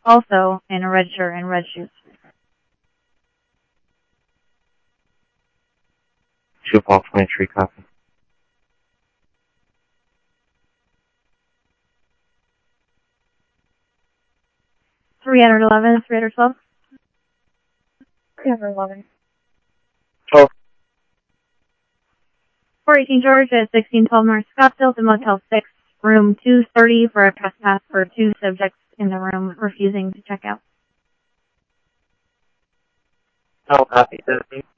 Also in a red shirt and red shoes. 2 Paul 23, copy. Three hundred 312. 311. 418 George at 1612 North Scottsdale to Motel 6, room 230 for a trespass for 2 subjects in the room refusing to check out. Oh, copy.